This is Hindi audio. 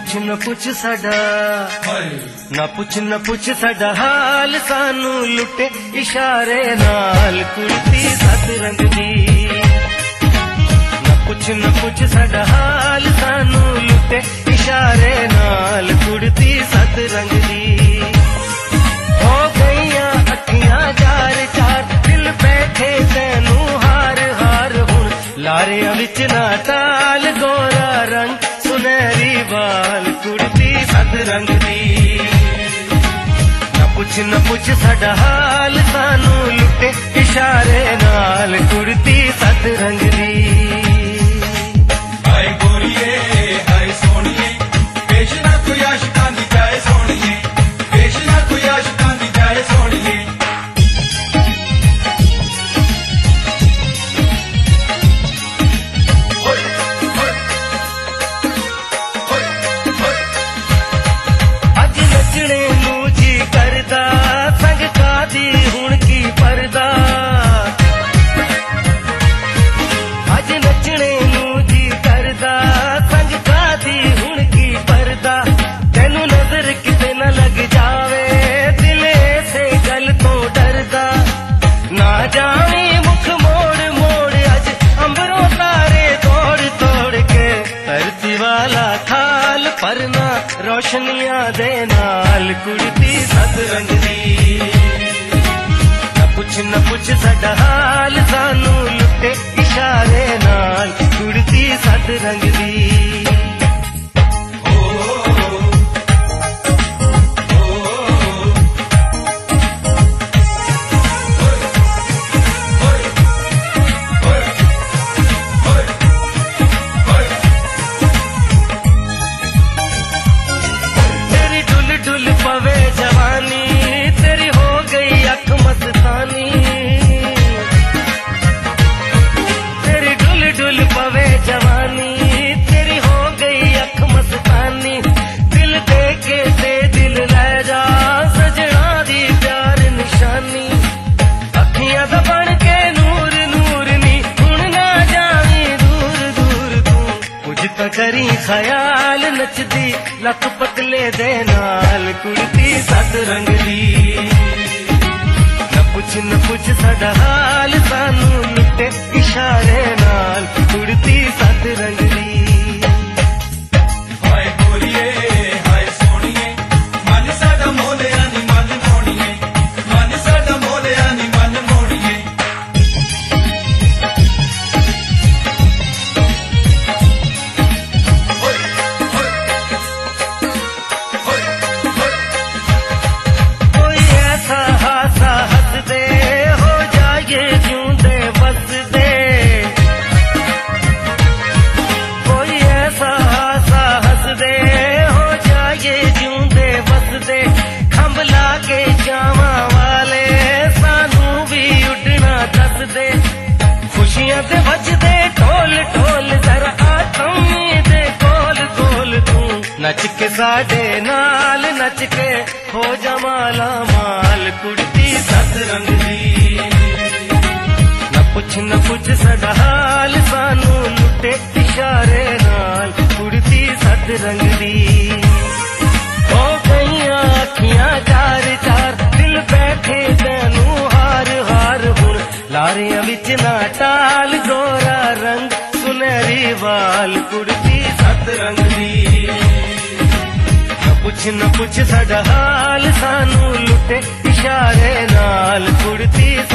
न पुछ साडा ना पुछ साडा हाल सानू लुटे इशारे नाल कुर्ती सत रंग दी। न पुछ साडा हाल सानू लुटे इशारे नाल कुर्ती सत रंग दी। हो गईयां अखियां चार चार दिल बैठे तैनू हार हार हुण लारियां विच ना ताल गोरा रंग सुनहरी बाल कुर्ती सत रंग दी। न पुछ साडा हाल सानू लुटे इशारे नाल कुर्ती सत रंग दी। हाय गोरिए हाय सोनिए पेश ना कोई आशिकां दी जाए सोनिए, पेश ना कोई आशिकां दी जाए सोनिए। अज नचने नू जी करदा संग कादी हुण की परदा। अज नचने नू जी करदा संग कादी हुण की परदा। तेनू नजर किते न लग जावे दिले से गल तो डरदा। ना जावी मुख मोड़ मोड़ अज अंबरों तारे तोड़ तोड़ के धरती वाला थाल परना रोशनियां दे नाल कुर्ती सत रंग दी। न पुछ साडा हाल सानू लुटे इशारे नाल कुर्ती सत रंग दी। तेरी डुल डुल पवे जवानी तेरी हो गई अख मस्तानी। तेरी डुल डुल पवे जवानी तेरी हो गई अख मस्तानी। दिल दे के दे दिल ले जा सजना दी प्यार निशानी। अखियां दा बन के नूर नूर नी हुण ना जावी दूर दूर तू कुछ तो करी ख्याल नचदी लक पतले दे नाल कुर्ती सत रंग दी। न पुछ साडा हाल सानू लुटे इशारे नाल कुर्ती सत रंग दी। हाय गोरिए हाय सोनिए मन साडा मोलिया नी मन मोड़िए, मन साडा मोलिया नी मन मोड़िए। कोई ऐसा हासा हंस दे हो जाए जूंदे बस दे। कोई ऐसा हासा हंस दे हो जाए जूंदे बस दे। खंभ ला के जावा वाले सानू भी उड़ना दस दे। खुशियां ते बजदे ढोल ढोल जरा आतमी दे कोल कोल तू नच के साडे नाल नच के हो जमाला माल कुर्ती सत रंग दी। न पुछ साडा हाल सानू लुटे इशारे नाल कुर्ती सत रंग दी। हो गईयां अखियां चार चार दिल बैठे तैनू हार हार हुण लारियां विच ना टाल गोरा रंग सुनहरी बाल कुर्ती सत रंग दी। न पुछ साडा हाल सानू लुटे इशारे नाल कुर्ती